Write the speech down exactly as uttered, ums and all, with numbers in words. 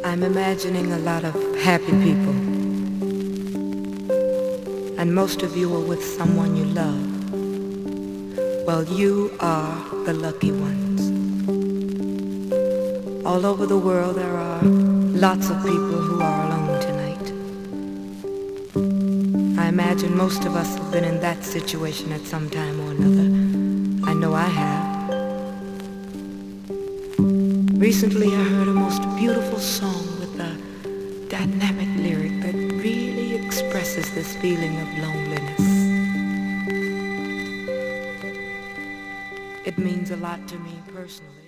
I'm imagining a lot of happy people, and most of you are with someone you love. Well, you are the lucky ones. All over the world there are lots of people who are alone tonight. I imagine most of us have been in that situation at some time or another. I know I have. Recently I heard a most beautiful song with a dynamic lyric that really expresses this feeling of loneliness. It means a lot to me personally.